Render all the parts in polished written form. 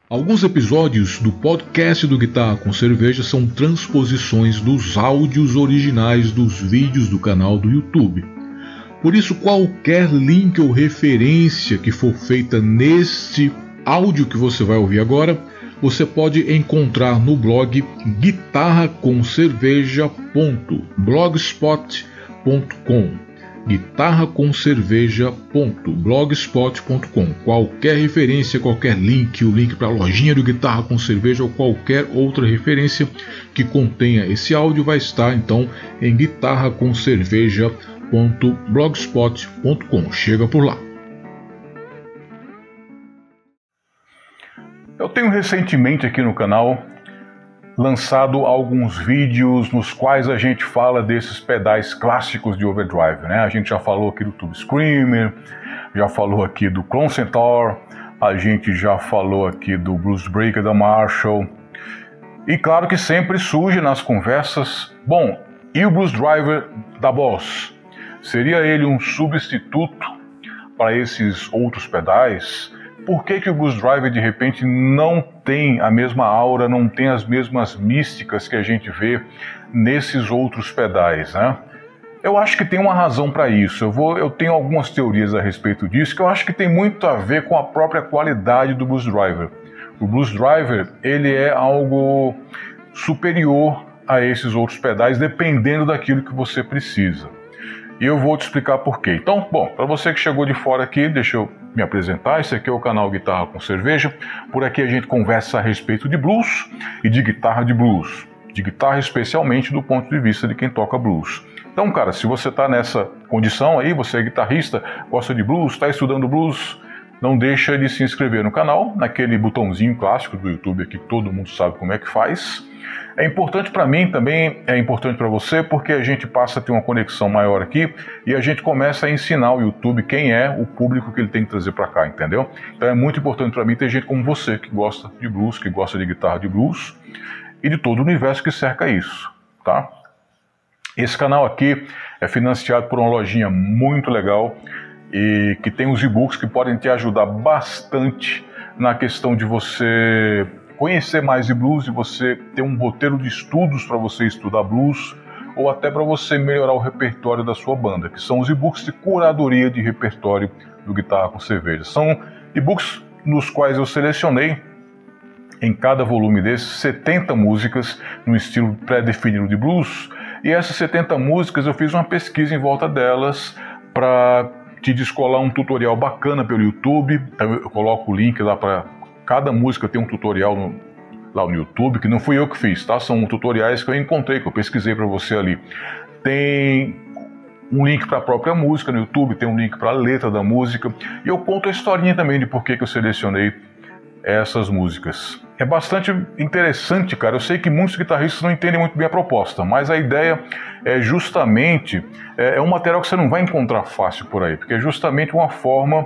Alguns episódios do podcast do Guitarra com Cerveja são transposições dos áudios originais dos vídeos do canal do YouTube. Por isso, qualquer link ou referência que for feita neste áudio que você vai ouvir agora, você pode encontrar no blog guitarraconcerveja.blogspot.com. guitarraconcerveja.blogspot.com. Qualquer referência, qualquer link, o link para a lojinha do Guitarra com Cerveja ou qualquer outra referência que contenha esse áudio vai estar então em guitarraconcerveja.blogspot.com. Chega por lá. Eu tenho recentemente aqui no canal lançado alguns vídeos nos quais a gente fala desses pedais clássicos de overdrive, né? A gente já falou aqui do Tube Screamer, já falou aqui do Clone Centaur, a gente já falou aqui do Blues Breaker da Marshall. E claro que sempre surge nas conversas, bom, e o Blues Driver da Boss? Seria ele um substituto para esses outros pedais? Por que o Blues Driver de repente não tem a mesma aura, não tem as mesmas místicas que a gente vê nesses outros pedais, né? Eu acho que tem uma razão para isso. Eu tenho algumas teorias a respeito disso que eu acho que tem muito a ver com a própria qualidade do Blues Driver. O Blues Driver, ele é algo superior a esses outros pedais, dependendo daquilo que você precisa. E eu vou te explicar por quê. Então, bom, para você que chegou de fora aqui, deixa eu me apresentar. Esse aqui é o canal Guitarra com Cerveja. Por aqui a gente conversa a respeito de blues e de guitarra de blues. De guitarra especialmente do ponto de vista de quem toca blues. Então, cara, se você está nessa condição aí, você é guitarrista, gosta de blues, está estudando blues, não deixa de se inscrever no canal, naquele botãozinho clássico do YouTube aqui que todo mundo sabe como é que faz. É importante para mim, também é importante para você, porque a gente passa a ter uma conexão maior aqui e a gente começa a ensinar o YouTube quem é o público que ele tem que trazer para cá, entendeu? Então é muito importante para mim ter gente como você que gosta de blues, que gosta de guitarra de blues e de todo o universo que cerca isso, tá? Esse canal aqui é financiado por uma lojinha muito legal e que tem os e-books que podem te ajudar bastante na questão de você conhecer mais de blues e você ter um roteiro de estudos para você estudar blues ou até para você melhorar o repertório da sua banda, que são os e-books de curadoria de repertório do Guitarra com Cerveja. São e-books nos quais eu selecionei em cada volume desses 70 músicas no estilo pré-definido de blues, e essas 70 músicas eu fiz uma pesquisa em volta delas para te descolar um tutorial bacana pelo YouTube. Então eu coloco o link lá para cada música, tem um tutorial lá no YouTube, que não fui eu que fiz, tá? São tutoriais que eu encontrei, que eu pesquisei para você ali. Tem um link para a própria música no YouTube, tem um link para a letra da música, e eu conto a historinha também de por que eu selecionei essas músicas. É bastante interessante, cara. Eu sei que muitos guitarristas não entendem muito bem a proposta, mas a ideia é justamente, é um material que você não vai encontrar fácil por aí, porque é justamente uma forma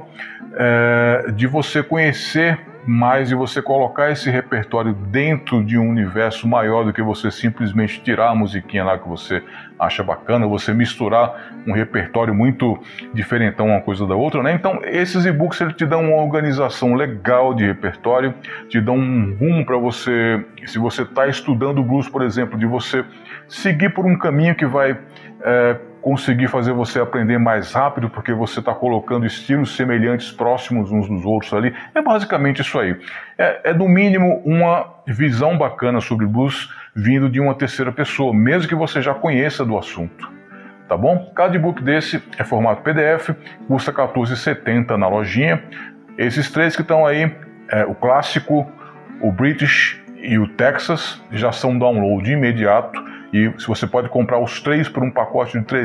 de você conhecer mais e você colocar esse repertório dentro de um universo maior do que você simplesmente tirar a musiquinha lá que você acha bacana, você misturar um repertório muito diferentão uma coisa da outra, né? Então esses e-books eles te dão uma organização legal de repertório, te dão um rumo para você, se você está estudando blues, por exemplo, de você seguir por um caminho que vai conseguir fazer você aprender mais rápido, porque você está colocando estilos semelhantes próximos uns dos outros ali. É basicamente isso aí. É no mínimo uma visão bacana sobre blues vindo de uma terceira pessoa, mesmo que você já conheça do assunto. Tá bom? Cada e-book desse é formato PDF, custa R$14,70 na lojinha. Esses três que estão aí, o clássico, o British e o Texas, já são download imediato. E se você pode comprar os três por um pacote de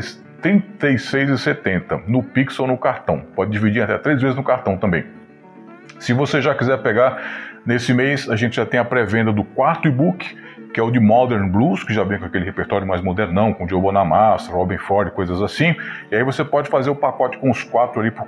R$36,70 no Pix ou no cartão. Pode dividir até 3 vezes no cartão também. Se você já quiser pegar, nesse mês a gente já tem a pré-venda do quarto e-book, que é o de Modern Blues, que já vem com aquele repertório mais modernão, com Joe Bonamassa, Robin Ford, coisas assim. E aí você pode fazer o pacote com os 4 ali por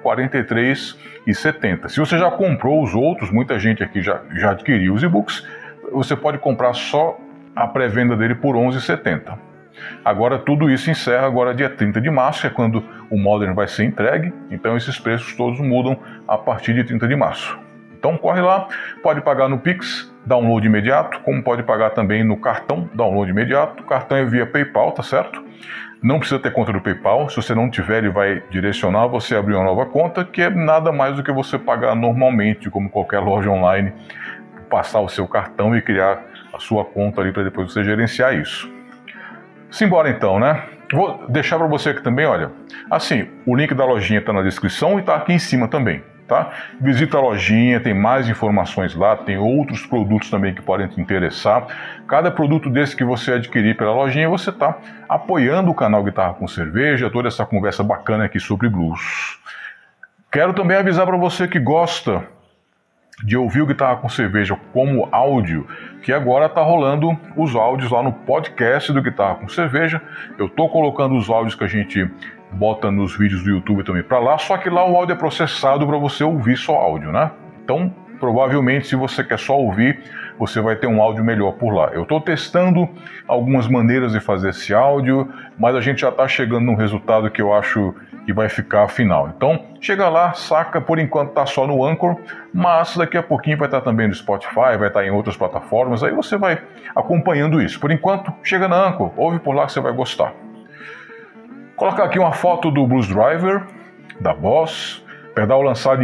R$43,70. Se você já comprou os outros, muita gente aqui já adquiriu os e-books, você pode comprar só a pré-venda dele por R$11,70. Agora tudo isso encerra agora dia 30 de março, que é quando o Modern vai ser entregue, então esses preços todos mudam a partir de 30 de março. Então corre lá, pode pagar no Pix, download imediato, como pode pagar também no cartão, download imediato. O cartão é via PayPal, tá certo? Não precisa ter conta do PayPal, se você não tiver, ele vai direcionar você a abrir uma nova conta, que é nada mais do que você pagar normalmente, como qualquer loja online, passar o seu cartão e criar a sua conta ali para depois você gerenciar isso. Simbora então, né? Vou deixar para você aqui também, olha, assim, o link da lojinha está na descrição e está aqui em cima também, tá? Visita a lojinha, tem mais informações lá, tem outros produtos também que podem te interessar. Cada produto desse que você adquirir pela lojinha, você está apoiando o canal Guitarra com Cerveja, toda essa conversa bacana aqui sobre blues. Quero também avisar para você que gosta de ouvir o Guitarra com Cerveja como áudio, que agora está rolando os áudios lá no podcast do Guitarra com Cerveja. Eu estou colocando os áudios que a gente bota nos vídeos do YouTube também para lá, só que lá o áudio é processado para você ouvir só áudio, né? Então, provavelmente, se você quer só ouvir, você vai ter um áudio melhor por lá. Eu estou testando algumas maneiras de fazer esse áudio, mas a gente já está chegando num resultado que eu acho que vai ficar final. Então, chega lá, saca, por enquanto está só no Anchor, mas daqui a pouquinho vai estar também no Spotify, vai estar em outras plataformas, aí você vai acompanhando isso. Por enquanto, chega na Anchor, ouve por lá que você vai gostar. Colocar aqui uma foto do Blues Driver, da Boss, pedal lançado em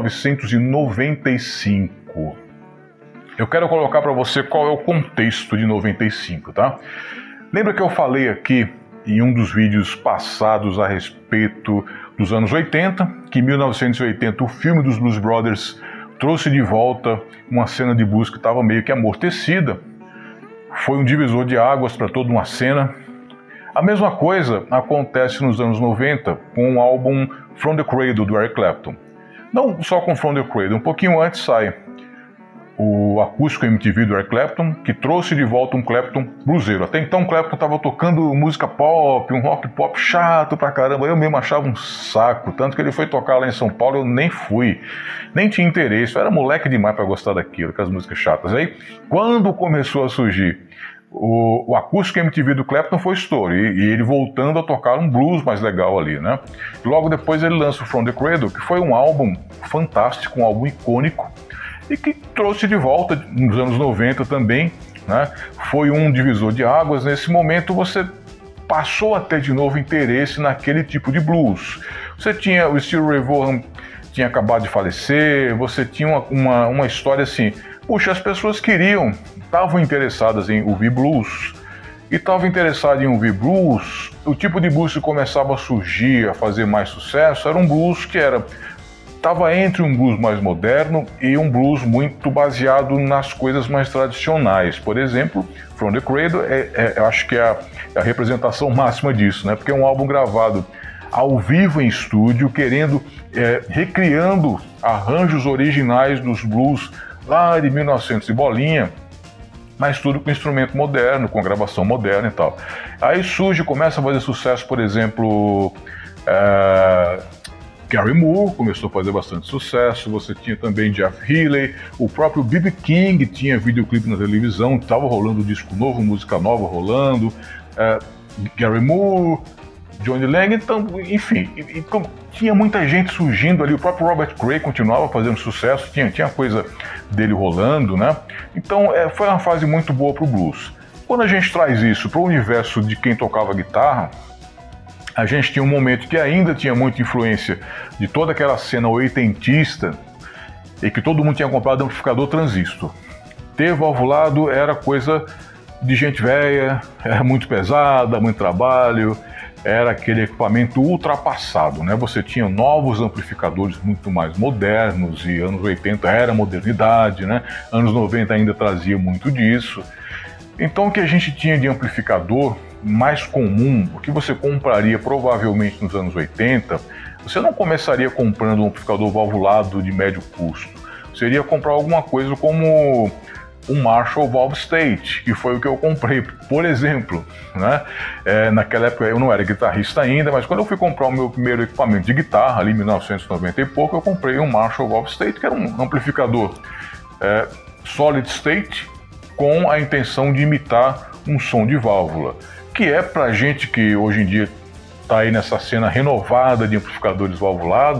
1995. Eu quero colocar para você qual é o contexto de 95, tá? Lembra que eu falei aqui em um dos vídeos passados a respeito dos anos 80, que em 1980 o filme dos Blues Brothers trouxe de volta uma cena de blues que estava meio que amortecida. Foi um divisor de águas para toda uma cena. A mesma coisa acontece nos anos 90 com o álbum From the Cradle do Eric Clapton. Não só com From the Cradle, um pouquinho antes sai o acústico MTV do Eric Clapton, que trouxe de volta um Clapton bluseiro. Até então o Clapton estava tocando música pop, um rock pop chato pra caramba, eu mesmo achava um saco, tanto que ele foi tocar lá em São Paulo, eu nem fui, nem tinha interesse, eu era moleque demais para gostar daquilo, aquelas músicas chatas. Aí, quando começou a surgir o acústico MTV do Clapton, foi estouro, e ele voltando a tocar um blues mais legal ali, né? Logo depois ele lança o From the Cradle, que foi um álbum fantástico, um álbum icônico, e que trouxe de volta nos anos 90 também, né? Foi um divisor de águas. Nesse momento você passou a ter de novo interesse naquele tipo de blues. Você tinha o Stevie Ray Vaughan, tinha acabado de falecer, você tinha uma história assim, puxa, as pessoas estavam interessadas em ouvir blues, e estavam interessadas em ouvir blues, o tipo de blues que começava a surgir, a fazer mais sucesso, era um blues que estava entre um blues mais moderno e um blues muito baseado nas coisas mais tradicionais. Por exemplo, From the Cradle, eu acho que é a representação máxima disso, né? Porque é um álbum gravado ao vivo em estúdio, recriando arranjos originais dos blues lá de 1900 e bolinha, mas tudo com instrumento moderno, com gravação moderna e tal. Aí começa a fazer sucesso, por exemplo, Gary Moore começou a fazer bastante sucesso, você tinha também Jeff Healey, o próprio B.B. King tinha videoclipe na televisão, estava rolando disco novo, música nova rolando, Gary Moore, Johnny Lang, então, enfim, então, tinha muita gente surgindo ali, o próprio Robert Cray continuava fazendo sucesso, tinha coisa dele rolando, né? Então foi uma fase muito boa para o blues. Quando a gente traz isso para o universo de quem tocava guitarra, a gente tinha um momento que ainda tinha muita influência de toda aquela cena oitentista e que todo mundo tinha comprado amplificador transistor. Ter valvulado era coisa de gente velha, era muito pesada, muito trabalho, era aquele equipamento ultrapassado, né? Você tinha novos amplificadores muito mais modernos e anos 80 era modernidade, né? Anos 90 ainda trazia muito disso. Então o que a gente tinha de amplificador mais comum, o que você compraria provavelmente nos anos 80, você não começaria comprando um amplificador valvulado de médio custo. Você iria comprar alguma coisa como um Marshall Valve State, que foi o que eu comprei, por exemplo, né? Naquela época eu não era guitarrista ainda, mas quando eu fui comprar o meu primeiro equipamento de guitarra, ali em 1990 e pouco, eu comprei um Marshall Valve State, que era um amplificador solid state, com a intenção de imitar um som de válvula, que é pra gente que hoje em dia está aí nessa cena renovada de amplificadores valvulados,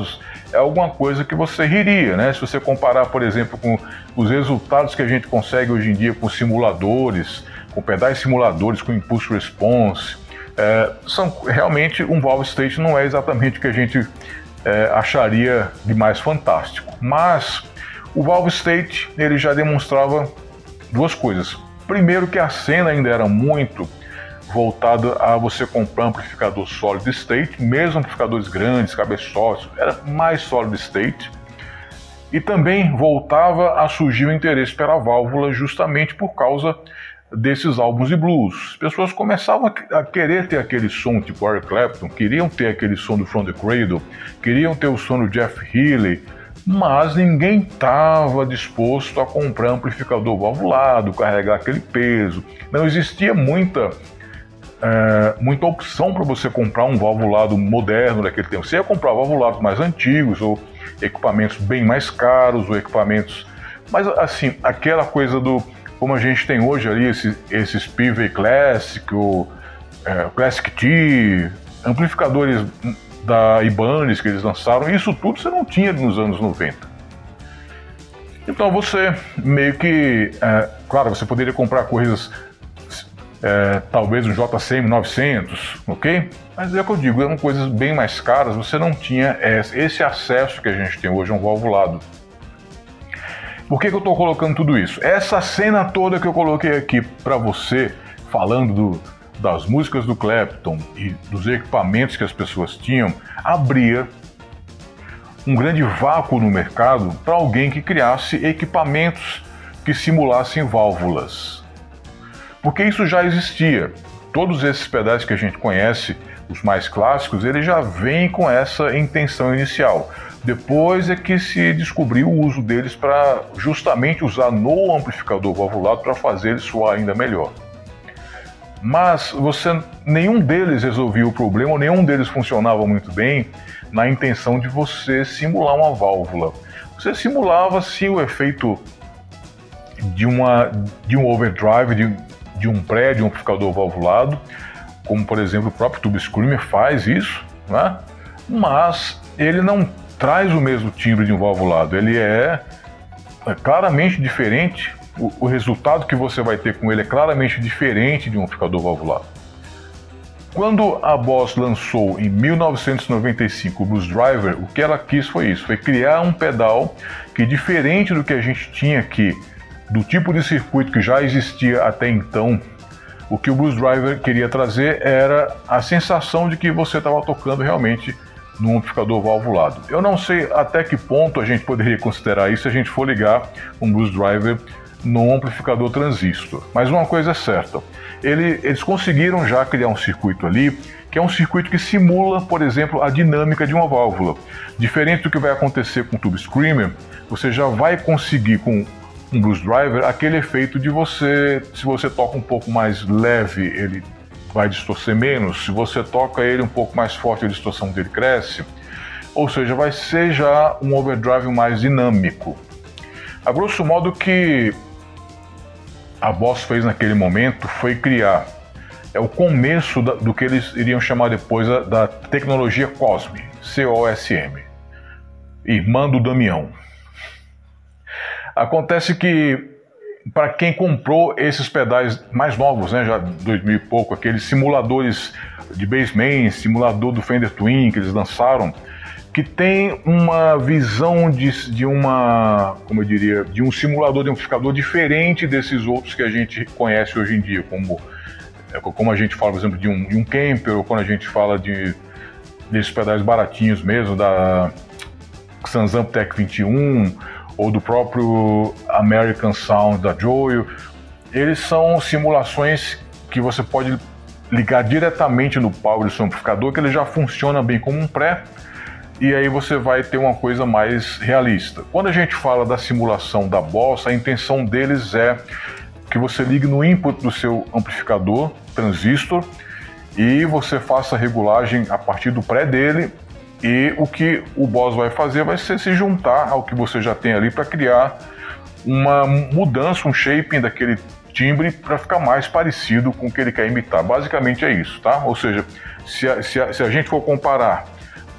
é alguma coisa que você riria, né? Se você comparar, por exemplo, com os resultados que a gente consegue hoje em dia com simuladores, com pedais simuladores, com impulse response, são realmente um valve state não é exatamente o que a gente acharia de mais fantástico. Mas o valve state ele já demonstrava duas coisas. Primeiro, que a cena ainda era muito voltada a você comprar amplificador solid state, mesmo amplificadores grandes, cabeçotes, era mais solid state. E também voltava a surgir o interesse pela válvula justamente por causa desses álbuns de blues. As pessoas começavam a querer ter aquele som tipo Eric Clapton, queriam ter aquele som do From the Cradle, queriam ter o som do Jeff Healey, mas ninguém estava disposto a comprar amplificador valvulado, carregar aquele peso. Não existia muita opção para você comprar um valvulado moderno daquele tempo. Você ia comprar valvulados mais antigos, ou equipamentos bem mais caros, ou equipamentos... Mas assim, aquela coisa do... Como a gente tem hoje ali, esses PV Classic, o Classic T, amplificadores da Ibanez que eles lançaram, isso tudo você não tinha nos anos 90. Então você meio que... claro, você poderia comprar coisas... talvez um JCM 900, ok? Mas é o que eu digo, eram coisas bem mais caras, você não tinha esse acesso que a gente tem hoje a um valvulado. Por que eu estou colocando tudo isso? Essa cena toda que eu coloquei aqui para você, falando das músicas do Clapton e dos equipamentos que as pessoas tinham, abria um grande vácuo no mercado para alguém que criasse equipamentos que simulassem válvulas. Porque isso já existia. Todos esses pedais que a gente conhece, os mais clássicos, eles já vêm com essa intenção inicial. Depois é que se descobriu o uso deles para justamente usar no amplificador valvulado para fazer ele soar ainda melhor. Mas nenhum deles resolvia o problema, nenhum deles funcionava muito bem na intenção de você simular uma válvula. Você simulava sim o efeito de um overdrive, de um pré, de um amplificador valvulado, como por exemplo o próprio Tube Screamer faz isso, né? Mas ele não traz o mesmo timbre de um valvulado, ele é claramente diferente, o resultado que você vai ter com ele é claramente diferente de um amplificador valvulado. Quando a Boss lançou em 1995 o Blues Driver, o que ela quis foi isso, foi criar um pedal que, diferente do que a gente tinha aqui, do tipo de circuito que já existia até então, o que o Blues Driver queria trazer era a sensação de que você estava tocando realmente num amplificador valvulado. Eu não sei até que ponto a gente poderia considerar isso se a gente for ligar um Blues Driver num amplificador transistor. Mas uma coisa é certa, eles conseguiram já criar um circuito ali, que é um circuito que simula, por exemplo, a dinâmica de uma válvula. Diferente do que vai acontecer com o Tube Screamer, você já vai conseguir com um Blues Driver aquele efeito de se você toca um pouco mais leve, ele vai distorcer menos, se você toca ele um pouco mais forte, a distorção dele cresce, ou seja, vai ser já um overdrive mais dinâmico. A grosso modo, o que a Boss fez naquele momento foi criar o começo do que eles iriam chamar depois da tecnologia COSM, C-O-S-M, irmã do Damião. Acontece que, para quem comprou esses pedais mais novos, né, já 2000 e pouco, aqueles simuladores de Bassman, simulador do Fender Twin que eles lançaram, que tem uma visão de um simulador de amplificador diferente desses outros que a gente conhece hoje em dia, como a gente fala, por exemplo, de um Kemper, ou quando a gente fala desses pedais baratinhos mesmo, da Sansamp Tech 21, ou do próprio American Sound da Joyo. Eles são simulações que você pode ligar diretamente no power do seu amplificador, que ele já funciona bem como um pré, e aí você vai ter uma coisa mais realista. Quando a gente fala da simulação da Boss, a intenção deles é que você ligue no input do seu amplificador, transistor, e você faça a regulagem a partir do pré dele, e o que o Boss vai fazer vai ser se juntar ao que você já tem ali para criar uma mudança, um shaping daquele timbre para ficar mais parecido com o que ele quer imitar. Basicamente é isso, tá? Ou seja, se a gente for comparar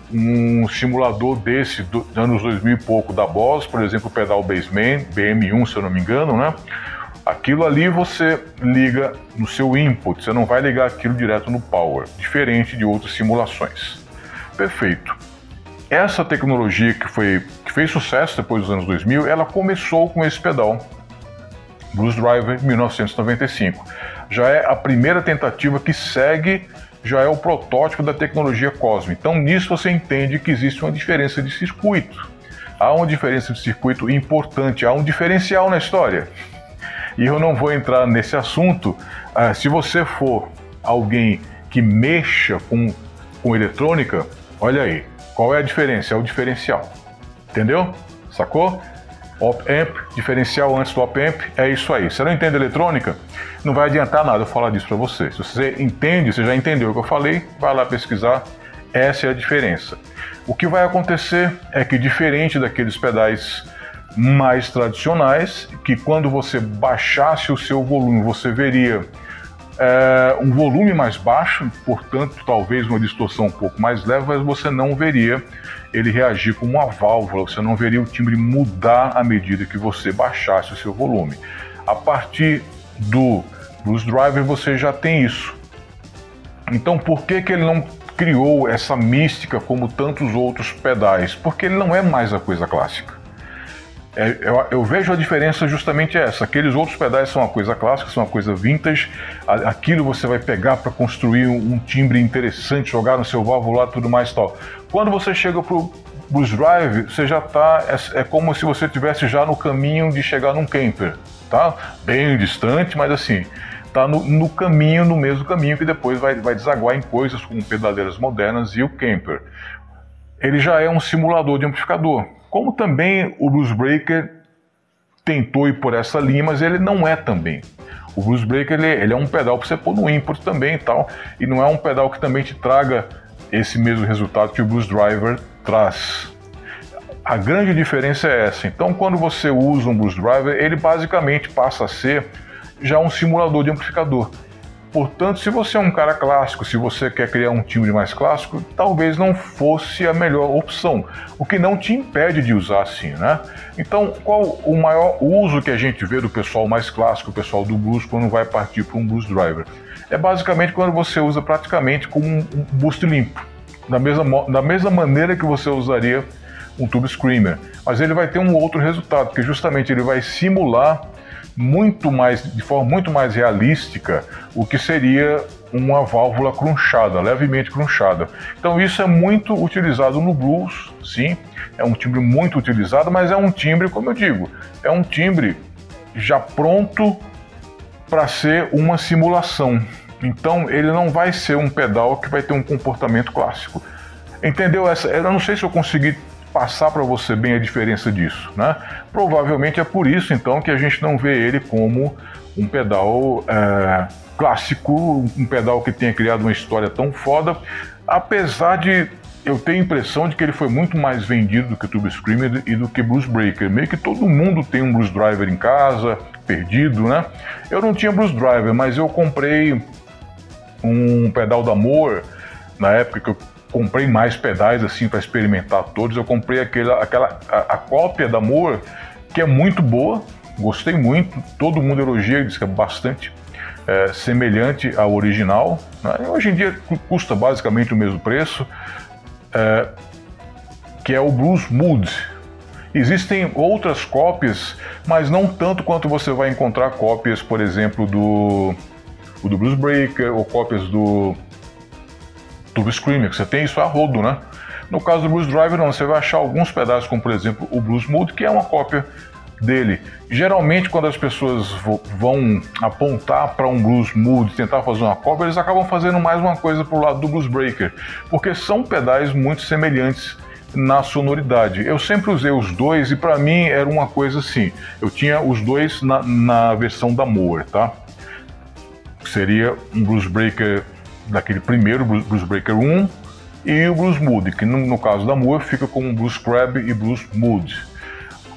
um simulador desse dos anos 2000 e pouco da Boss, por exemplo, o pedal Bassman, BM1, se eu não me engano, né? Aquilo ali você liga no seu input, você não vai ligar aquilo direto no power, diferente de outras simulações. Perfeito. Essa tecnologia que fez sucesso depois dos anos 2000, ela começou com esse pedal, Blues Driver 1995. Já é a primeira tentativa que segue, já é o protótipo da tecnologia Cosmi. Então nisso você entende que existe uma diferença de circuito. Há uma diferença de circuito importante, há um diferencial na história. E eu não vou entrar nesse assunto. Se você for alguém que mexa com eletrônica, olha aí, qual é a diferença? É o diferencial. Entendeu? Sacou? Op-amp, diferencial antes do op-amp, é isso aí. Você não entende eletrônica? Não vai adiantar nada eu falar disso para você. Se você entende, você já entendeu o que eu falei, vai lá pesquisar, essa é a diferença. O que vai acontecer é que, diferente daqueles pedais mais tradicionais, que quando você baixasse o seu volume, você veria um volume mais baixo, portanto talvez uma distorção um pouco mais leve, mas você não veria ele reagir como uma válvula, você não veria o timbre mudar à medida que você baixasse o seu volume. A partir do Blues Driver você já tem isso. Então por que ele não criou essa mística como tantos outros pedais? Porque ele não é mais a coisa clássica. Eu vejo a diferença justamente essa. Aqueles outros pedais são uma coisa clássica, são uma coisa vintage. Aquilo você vai pegar para construir um timbre interessante, jogar no seu válvular e tudo mais e tal. Quando você chega pro Blues Drive, você já tá... É como se você estivesse já no caminho de chegar num camper, tá? Bem distante, mas assim, tá no caminho, no mesmo caminho que depois vai desaguar em coisas como pedaleiras modernas e o camper. Ele já é um simulador de amplificador. Como também o Blues Breaker tentou ir por essa linha, mas ele não é também. O Blues Breaker ele é um pedal para você pôr no input também e tal, e não é um pedal que também te traga esse mesmo resultado que o Blues Driver traz. A grande diferença é essa. Então quando você usa um Blues Driver, ele basicamente passa a ser já um simulador de amplificador. Portanto, se você é um cara clássico, se você quer criar um timbre mais clássico, talvez não fosse a melhor opção, o que não te impede de usar assim, né? Então, qual o maior uso que a gente vê do pessoal mais clássico, o pessoal do blues, quando vai partir para um Blues Driver? É basicamente quando você usa praticamente como um boost limpo, da mesma maneira que você usaria um Tube Screamer, mas ele vai ter um outro resultado, que justamente ele vai simular de forma muito mais realística o que seria uma válvula crunchada, levemente crunchada. Então isso é muito utilizado no blues, sim, é um timbre muito utilizado, mas é um timbre, como eu digo, é um timbre já pronto para ser uma simulação. Então ele não vai ser um pedal que vai ter um comportamento clássico. Entendeu? Eu não sei se eu consegui passar para você bem a diferença disso, né? Provavelmente é por isso então que a gente não vê ele como um pedal clássico, um pedal que tenha criado uma história tão foda, apesar de eu ter a impressão de que ele foi muito mais vendido do que o Tube Screamer e do que Blues Breaker. Meio que todo mundo tem um Blues Driver em casa, perdido, né? Eu não tinha Blues Driver, mas eu comprei um pedal da Moore na época que eu comprei mais pedais assim para experimentar todos. Eu comprei a cópia da Moore, que é muito boa, gostei muito, todo mundo elogia, diz que é bastante semelhante ao original, né? Hoje em dia custa basicamente o mesmo preço, que é o Blues Mood. Existem outras cópias, mas não tanto quanto você vai encontrar cópias, por exemplo, do Blues Breaker ou cópias do Tube Screamer, que você tem isso a rodo, né? No caso do Blues Driver, não, você vai achar alguns pedaços, como por exemplo o Blues Mood, que é uma cópia dele. Geralmente, quando as pessoas vão apontar para um Blues Mood, tentar fazer uma cópia, eles acabam fazendo mais uma coisa para o lado do Blues Breaker, porque são pedais muito semelhantes na sonoridade. Eu sempre usei os dois e para mim era uma coisa assim, eu tinha os dois na versão da Moore, tá? Seria um Blues Breaker daquele primeiro Blues Breaker 1 e o Blues Mood, que no caso da Moore fica como Blues Crab e Blues Mood.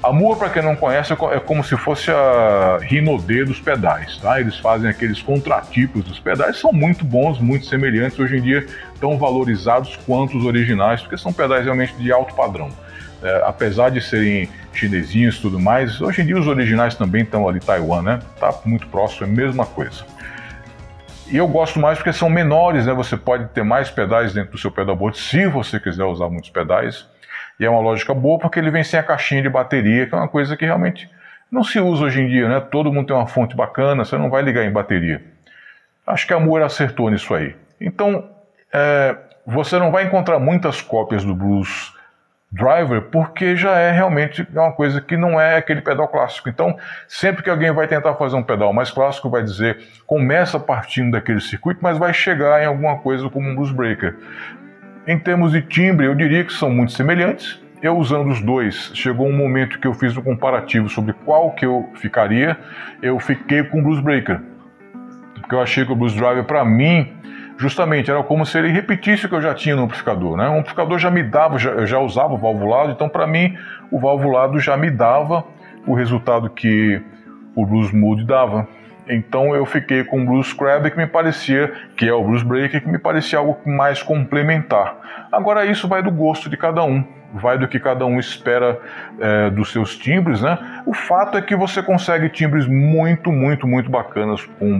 A Moore, para quem não conhece, é como se fosse a Rinode dos pedais, tá? Eles fazem aqueles contratipos dos pedais, são muito bons, muito semelhantes, hoje em dia tão valorizados quanto os originais, porque são pedais realmente de alto padrão. Apesar de serem chinesinhos e tudo mais, hoje em dia os originais também estão ali, Taiwan, né? Tá muito próximo, é a mesma coisa. E eu gosto mais porque são menores, né? Você pode ter mais pedais dentro do seu pedalboard, se você quiser usar muitos pedais. E é uma lógica boa porque ele vem sem a caixinha de bateria, que é uma coisa que realmente não se usa hoje em dia, né? Todo mundo tem uma fonte bacana, você não vai ligar em bateria. Acho que a Moore acertou nisso aí. Então, você não vai encontrar muitas cópias do Blues Driver, porque já é realmente uma coisa que não é aquele pedal clássico. Então, sempre que alguém vai tentar fazer um pedal mais clássico, vai dizer, começa partindo daquele circuito, mas vai chegar em alguma coisa como um Blues Breaker. Em termos de timbre, eu diria que são muito semelhantes. Eu usando os dois, chegou um momento que eu fiz um comparativo sobre qual que eu ficaria. Eu fiquei com o Blues Breaker, porque eu achei que o Blues Driver, para mim, justamente era como se ele repetisse o que eu já tinha no amplificador, né? O amplificador já me dava, eu já usava o valvulado, então para mim o valvulado já me dava o resultado que o Blues Mood dava. Então eu fiquei com o Blues Crab, que me parecia, que é o Blues Breaker, que me parecia algo mais complementar. Agora isso vai do gosto de cada um, vai do que cada um espera dos seus timbres, né? O fato é que você consegue timbres muito, muito, muito bacanas com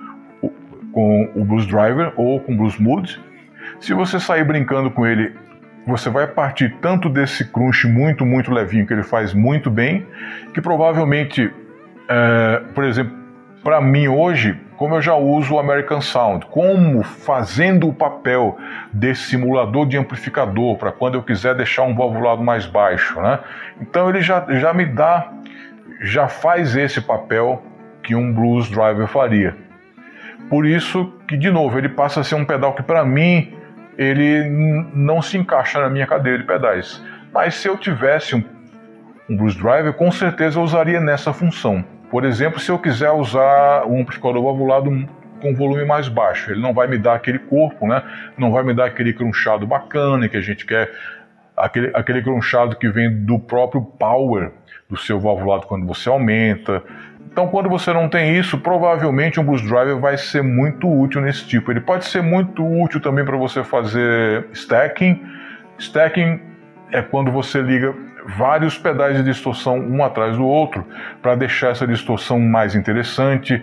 o Blues Driver ou com o Blues Mood. Se você sair brincando com ele, você vai partir tanto desse crunch muito, muito levinho, que ele faz muito bem, que provavelmente, por exemplo, para mim hoje, como eu já uso o American Sound, como fazendo o papel desse simulador de amplificador, para quando eu quiser deixar um valvulado mais baixo, né? Então ele já me dá, já faz esse papel que um Blues Driver faria. Por isso que, de novo, ele passa a ser um pedal que, para mim, ele não se encaixa na minha cadeira de pedais. Mas se eu tivesse um Blues Driver, com certeza eu usaria nessa função. Por exemplo, se eu quiser usar um amplificador valvulado com volume mais baixo, ele não vai me dar aquele corpo, né? Não vai me dar aquele crunchado bacana que a gente quer, aquele crunchado que vem do próprio power do seu valvulado quando você aumenta. Então, quando você não tem isso, provavelmente um Blues Driver vai ser muito útil nesse tipo. Ele pode ser muito útil também para você fazer stacking. Stacking é quando você liga vários pedais de distorção um atrás do outro para deixar essa distorção mais interessante.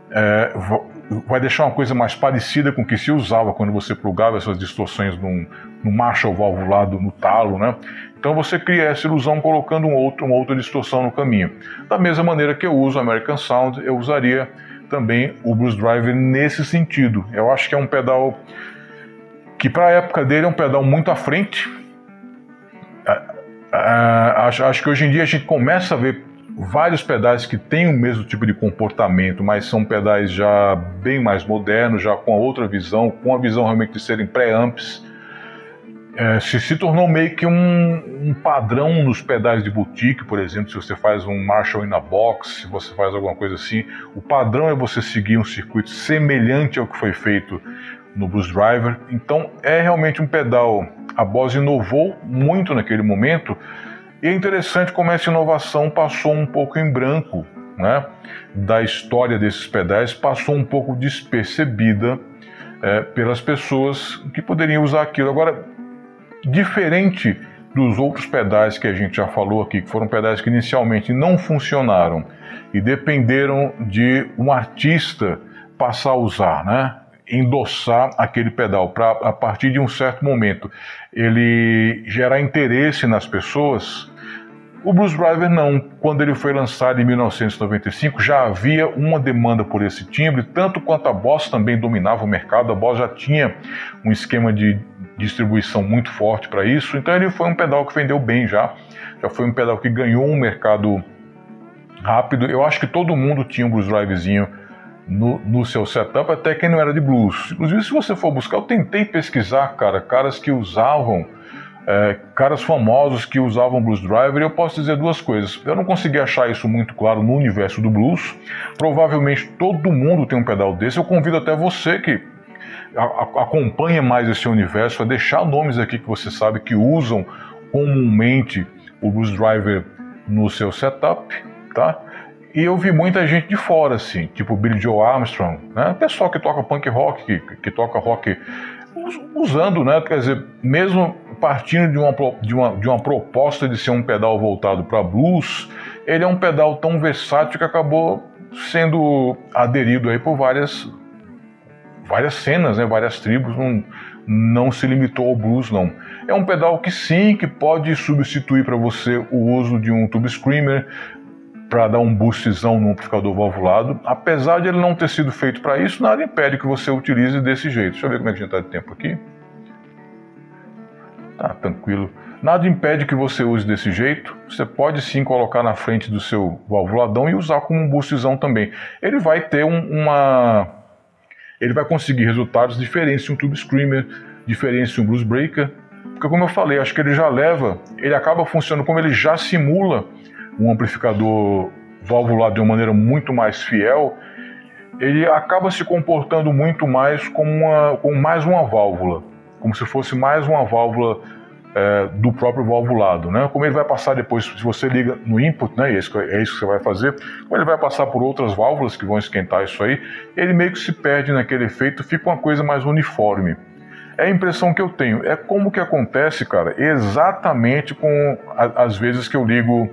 Vai deixar uma coisa mais parecida com o que se usava quando você plugava essas distorções no Marshall valvulado no talo, né? Então você cria essa ilusão colocando uma outra distorção no caminho. Da mesma maneira que eu uso o American Sound, eu usaria também o Blues Driver nesse sentido. Eu acho que é um pedal que, para a época dele, é um pedal muito à frente. Acho que hoje em dia a gente começa a ver vários pedais que têm o mesmo tipo de comportamento, mas são pedais já bem mais modernos, já com a outra visão, com a visão realmente de serem pré-amps. Se tornou meio que um padrão nos pedais de boutique, por exemplo, se você faz um Marshall in a Box, se você faz alguma coisa assim, o padrão é você seguir um circuito semelhante ao que foi feito no Blues Driver. Então é realmente um pedal, a Boss inovou muito naquele momento, e é interessante como essa inovação passou um pouco em branco, né, da história desses pedais, passou um pouco despercebida pelas pessoas que poderiam usar aquilo. Agora, diferente dos outros pedais que a gente já falou aqui, que foram pedais que inicialmente não funcionaram e dependeram de um artista passar a usar, né? Endossar aquele pedal para, a partir de um certo momento, ele gerar interesse nas pessoas. O Blues Driver não. Quando ele foi lançado em 1995, já havia uma demanda por esse timbre, tanto quanto a Boss também dominava o mercado. A Boss já tinha um esquema de distribuição muito forte para isso, então ele foi um pedal que vendeu bem já foi um pedal que ganhou um mercado rápido. Eu acho que todo mundo tinha um Blues Drivezinho no seu setup, até quem não era de blues. Inclusive, se você for buscar, eu tentei pesquisar, caras que usavam, caras famosos que usavam Blues Driver, e eu posso dizer duas coisas. Eu não consegui achar isso muito claro no universo do blues. Provavelmente todo mundo tem um pedal desse. Eu convido até você que acompanha mais esse universo a deixar nomes aqui que você sabe que usam comumente o Blues Driver no seu setup, tá? E eu vi muita gente de fora, assim, tipo Billy Joe Armstrong, né? Pessoal que toca punk rock, que toca rock usando, né? Quer dizer, mesmo partindo de uma proposta de ser um pedal voltado para blues, ele é um pedal tão versátil que acabou sendo aderido aí por várias cenas, né? Várias tribos, não se limitou ao blues, não. É um pedal que sim, que pode substituir para você o uso de um Tube Screamer, para dar um boostzão no amplificador valvulado. Apesar de ele não ter sido feito para isso, nada impede que você utilize desse jeito. Deixa eu ver como é que a gente está de tempo aqui. Tá, tranquilo. Nada impede que você use desse jeito. Você pode sim colocar na frente do seu valvuladão e usar como um boostzão também. Ele vai ter ele vai conseguir resultados diferentes de um Tube Screamer, diferentes de um Blues Breaker. Porque como eu falei, acho que ele acaba funcionando como ele já simula um amplificador valvulado de uma maneira muito mais fiel, ele acaba se comportando muito mais como mais uma válvula, como se fosse mais uma válvula do próprio valvulado, né? Como ele vai passar depois, se você liga no input, né? É isso que você vai fazer, como ele vai passar por outras válvulas que vão esquentar isso aí, ele meio que se perde naquele efeito, fica uma coisa mais uniforme. É a impressão que eu tenho, é como que acontece, cara, exatamente com as vezes que eu ligo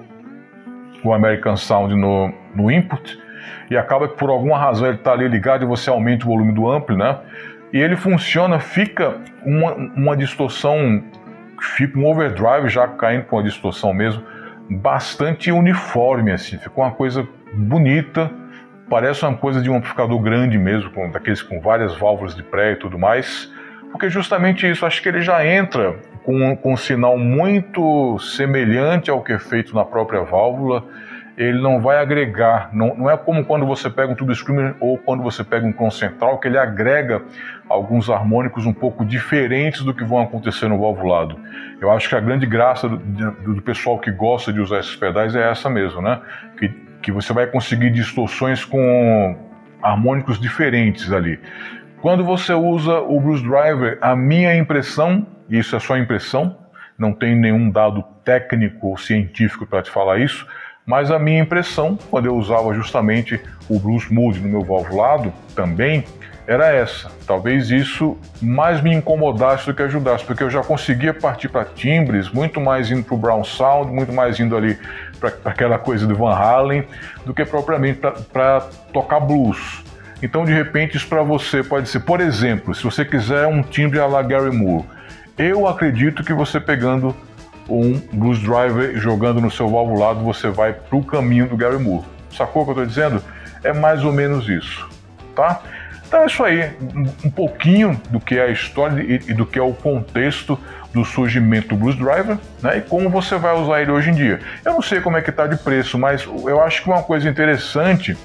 o American Sound no input, e acaba que por alguma razão ele está ali ligado e você aumenta o volume do ampli, né? E ele funciona, fica uma distorção, fica um overdrive já caindo com a distorção mesmo, bastante uniforme, assim, fica uma coisa bonita, parece uma coisa de um amplificador grande mesmo, daqueles com várias válvulas de pré e tudo mais, porque justamente isso, acho que ele já entra com um sinal muito semelhante ao que é feito na própria válvula, ele não vai agregar, não é como quando você pega um Tube Screamer ou quando você pega um concentral, que ele agrega alguns harmônicos um pouco diferentes do que vão acontecer no valvulado. Eu acho que a grande graça do pessoal que gosta de usar esses pedais é essa mesmo, né? Que você vai conseguir distorções com harmônicos diferentes ali. Quando você usa o Blues Driver, a minha impressão, e isso é só impressão, não tem nenhum dado técnico ou científico para te falar isso, mas a minha impressão, quando eu usava justamente o Blues Mode no meu valvulado, também era essa. Talvez isso mais me incomodasse do que ajudasse, porque eu já conseguia partir para timbres, muito mais indo para o Brown Sound, muito mais indo ali para aquela coisa do Van Halen, do que propriamente para tocar blues. Então, de repente, isso para você pode ser, por exemplo, se você quiser um timbre à la Gary Moore, eu acredito que você pegando um Blues Driver e jogando no seu valvulado, você vai para o caminho do Gary Moore. Sacou o que eu estou dizendo? É mais ou menos isso, tá? Então é isso aí, um pouquinho do que é a história e do que é o contexto do surgimento do Blues Driver, né, e como você vai usar ele hoje em dia. Eu não sei como é que está de preço, mas eu acho que uma coisa interessante,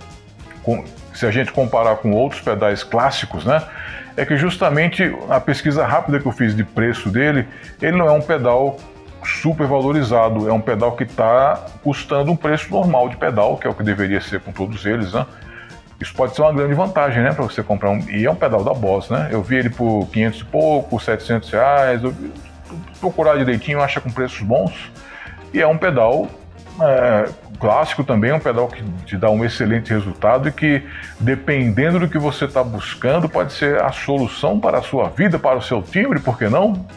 se a gente comparar com outros pedais clássicos, né, é que justamente a pesquisa rápida que eu fiz de preço dele, ele não é um pedal super valorizado, é um pedal que está custando um preço normal de pedal, que é o que deveria ser com todos eles, né? Isso pode ser uma grande vantagem, né, para você comprar um, e é um pedal da Boss, né? Eu vi ele por 500 e pouco, 700 reais, procurar direitinho, acha com preços bons, e é um pedal clássico também, é um pedal que te dá um excelente resultado e que, dependendo do que você está buscando, pode ser a solução para a sua vida, para o seu timbre, por que não?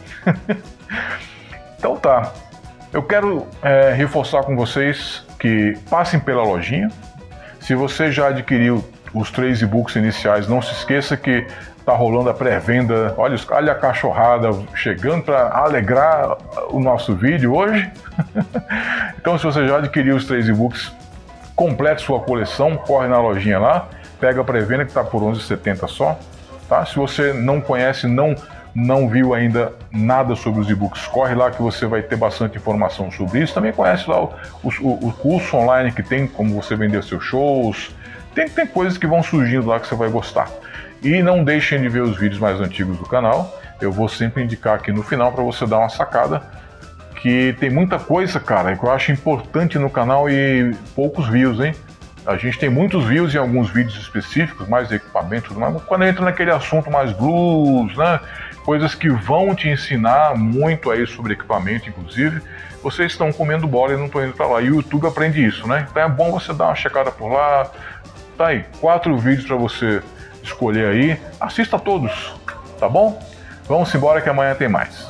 Então tá, eu quero reforçar com vocês que passem pela lojinha. Se você já adquiriu os 3 e-books iniciais, não se esqueça que está rolando a pré-venda. Olha a cachorrada chegando para alegrar o nosso vídeo hoje. Então, se você já adquiriu os 3 e-books, complete sua coleção, corre na lojinha lá, pega a pré-venda que está por R$ 11,70 só. Tá? Se você não conhece, não viu ainda nada sobre os e-books, corre lá que você vai ter bastante informação sobre isso. Também conhece lá o curso online que tem, como você vender seus shows. Tem coisas que vão surgindo lá que você vai gostar. E não deixem de ver os vídeos mais antigos do canal. Eu vou sempre indicar aqui no final para você dar uma sacada, que tem muita coisa, cara, que eu acho importante no canal e poucos views, hein? A gente tem muitos views em alguns vídeos específicos, mais equipamentos, mas quando entra naquele assunto mais blues, né? Coisas que vão te ensinar muito aí sobre equipamento, inclusive, vocês estão comendo bola e não estão indo para lá. E o YouTube aprende isso, né? Então é bom você dar uma checada por lá. Tá aí, 4 vídeos para você escolher aí. Assista todos, tá bom? Vamos embora que amanhã tem mais.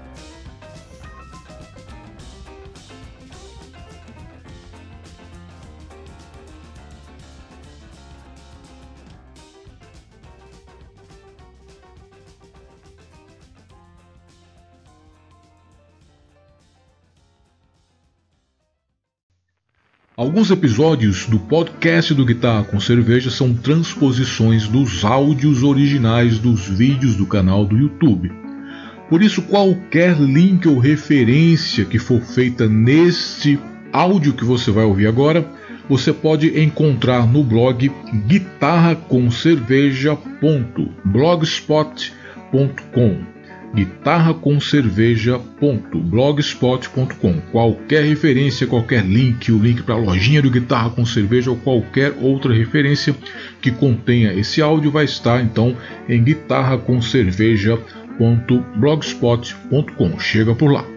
Alguns episódios do podcast do Guitarra com Cerveja são transposições dos áudios originais dos vídeos do canal do YouTube. Por isso, qualquer link ou referência que for feita neste áudio que você vai ouvir agora, você pode encontrar no blog guitarraconcerveja.blogspot.com. guitarraconcerveja.blogspot.com. Qualquer referência, qualquer link, o link para a lojinha do Guitarra com Cerveja ou qualquer outra referência que contenha esse áudio vai estar então em guitarraconcerveja.blogspot.com. Chega por lá.